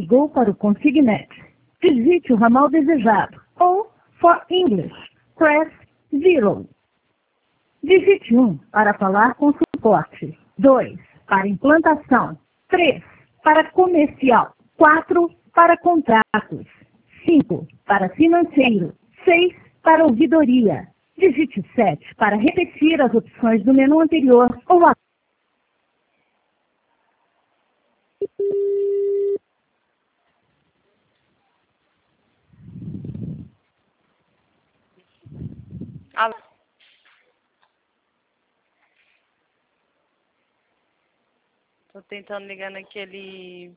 ligou para o Consignet. Digite o ramal desejado ou, for English, press 0. Digite 1 para falar com suporte. 2 para implantação. 3 para comercial. 4 para contratos. 5 para financeiro. 6 para ouvidoria. Digite 7 para repetir as opções do menu anterior ou a... Alô? Tô tentando ligar naquele...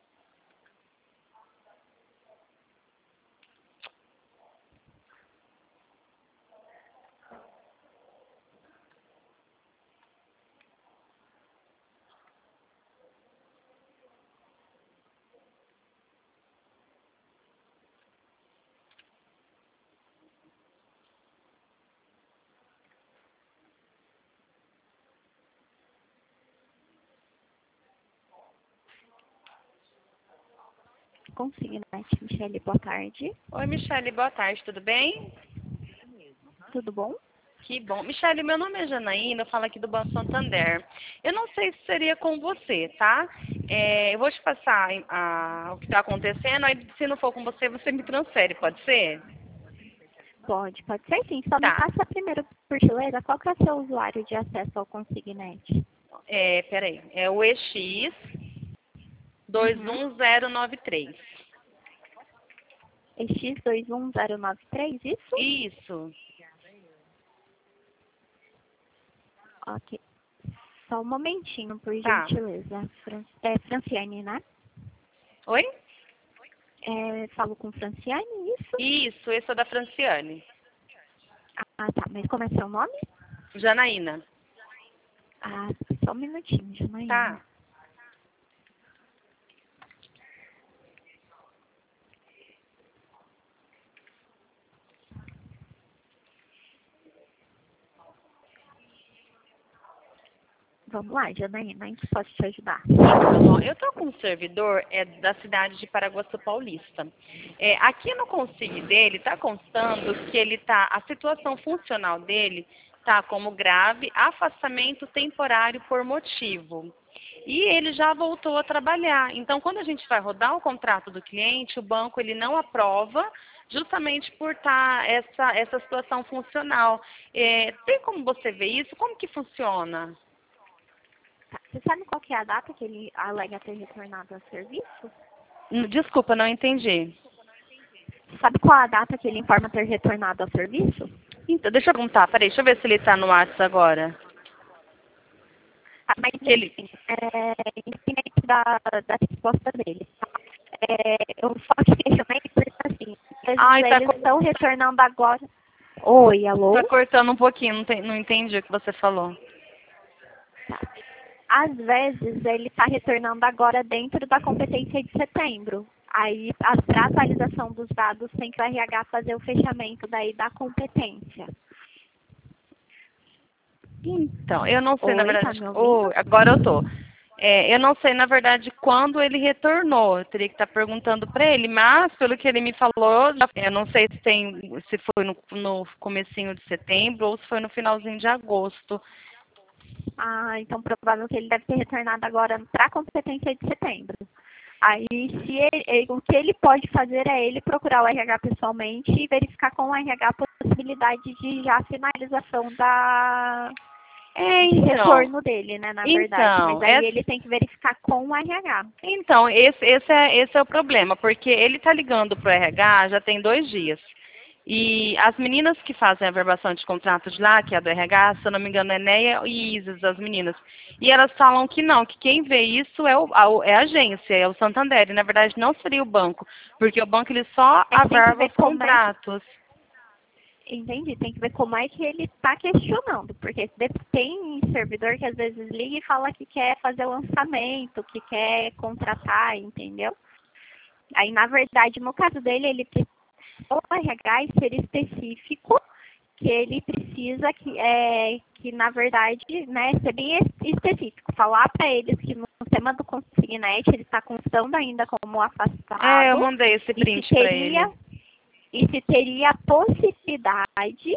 Consignet, Michele, boa tarde. Oi, Michele, boa tarde, tudo bem? Tudo bom? Que bom. Michele, meu nome é Janaína, eu falo aqui do Banco Santander. Eu não sei se seria com você, tá? Eu vou te passar o que está acontecendo, aí se não for com você, você me transfere, pode ser? Pode ser sim. Só me Tá. passa primeiro, por gentileza, qual que é o seu usuário de acesso ao Consignet? Peraí, é o EX 21093. EX21093, isso? Isso. Ok. Só um momentinho, por Tá. gentileza. Franciane, né? Oi? Falo com Franciane, isso? Isso, esse é da Franciane. Ah, tá. Mas como é seu nome? Janaína. Ah, só um minutinho, Janaína. Tá. Vamos lá, Janaína, em que posso te ajudar? Então, eu estou com um servidor da cidade de Paraguaçu Paulista. Aqui no Consig dele está constando que a situação funcional dele está como grave afastamento temporário por motivo. E ele já voltou a trabalhar. Então, quando a gente vai rodar o contrato do cliente, o banco ele não aprova justamente por estar essa situação funcional. Tem como você ver isso? Como que funciona? Tá. Você sabe qual que é a data que ele alega ter retornado ao serviço? Desculpa, não entendi. Sabe qual a data que ele informa ter retornado ao serviço? Então, deixa eu perguntar, peraí, deixa eu ver se ele está no WhatsApp agora. Mas, enfim, independente da resposta dele, tá? Eu só te questionei porque, assim, eles estão retornando agora. Oi, alô? Tá cortando um pouquinho, não entendi o que você falou. Tá. Às vezes, ele está retornando agora dentro da competência de setembro. Aí, para atualização dos dados, tem que o RH fazer o fechamento daí da competência. Então, eu não sei, Oi, na verdade. tá me ouvindo? Agora eu tô. Eu não sei, na verdade, quando ele retornou. Eu teria que estar perguntando para ele, mas pelo que ele me falou, eu não sei se foi no comecinho de setembro ou se foi no finalzinho de agosto. Ah, então provável que ele deve ter retornado agora para a competência de setembro. Aí, o que ele pode fazer é ele procurar o RH pessoalmente e verificar com o RH a possibilidade de já finalização de retorno dele, né, na verdade. Mas aí ele tem que verificar com o RH. Então, esse é o problema, porque ele está ligando para o RH já tem 2 dias. E as meninas que fazem a verbação de contrato de lá, que é a do RH, se eu não me engano, é Neia e Isis, as meninas. E elas falam que não, que quem vê isso é a agência, é o Santander. E, na verdade, não seria o banco, porque o banco ele só averba os contratos. Entendi, tem que ver como é que ele está questionando, porque tem servidor que às vezes liga e fala que quer fazer lançamento, que quer contratar, entendeu? Aí, na verdade, no caso dele, ele precisa o RH ser específico, que ele precisa que na verdade, né, ser bem específico, falar para eles que no sistema do Consignet, ele está constando ainda como afastado. Eu mandei esse print para ele. E se teria a possibilidade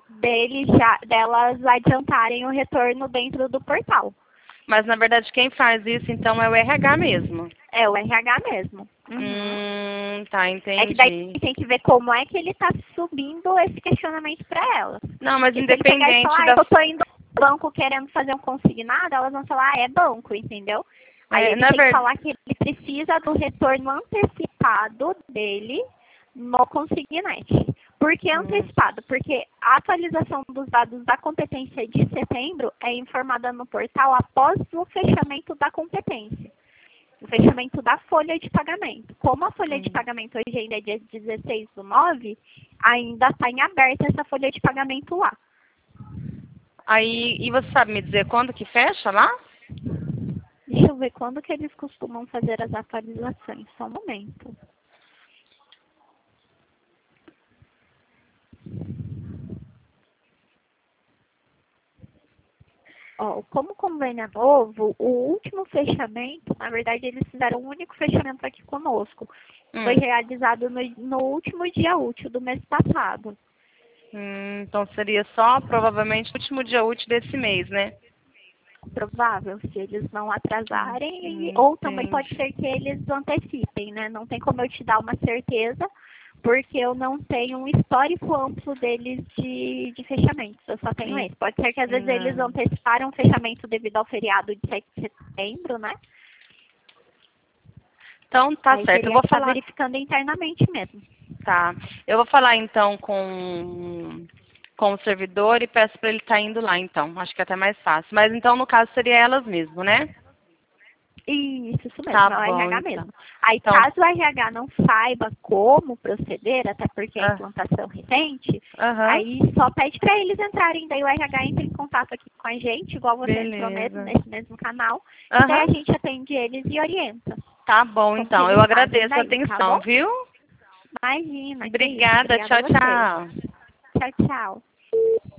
delas adiantarem o retorno dentro do portal. Mas, na verdade, quem faz isso, então, é o RH mesmo. É o RH mesmo. Tá, entendi. É que daí tem que ver como é que ele está subindo esse questionamento para elas. Não, mas Porque independente falar, eu estou indo no banco querendo fazer um consignado, elas vão falar, é banco, entendeu? Aí ele tem que falar que ele precisa do retorno antecipado dele no Consignet. Por que antecipado? Porque a atualização dos dados da competência de setembro é informada no portal após o fechamento da competência. O fechamento da folha de pagamento. Como a folha de pagamento hoje ainda é dia 16/9, ainda está em aberto essa folha de pagamento lá. Aí, e você sabe me dizer quando que fecha lá? Deixa eu ver quando que eles costumam fazer as atualizações. Só um momento. Como convênio é novo, o último fechamento, na verdade, eles fizeram um único fechamento aqui conosco. Foi realizado no último dia útil do mês passado. Então seria só, provavelmente, o último dia útil desse mês, né? Provável, se eles não atrasarem, ou também pode ser que eles antecipem, né? Não tem como eu te dar uma certeza, porque eu não tenho um histórico amplo deles de fechamentos, eu só tenho esse. Pode ser que às vezes eles anteciparam o fechamento devido ao feriado de 7 de setembro, né? Então tá certo, eu vou falar verificando internamente mesmo. Tá, eu vou falar então com o servidor e peço para ele estar indo lá então, acho que é até mais fácil. Mas então no caso seria elas mesmo, né? Isso mesmo, tá é o bom, RH então. mesmo. Aí, então, caso o RH não saiba como proceder, até porque é implantação recente, aí só pede para eles entrarem, daí o RH entra em contato aqui com a gente, igual você entrou mesmo, nesse mesmo canal, e daí a gente atende eles e orienta. Tá bom, então, eu agradeço a atenção, tá, viu? Imagina. Obrigada, tchau, tchau. Tchau, tchau.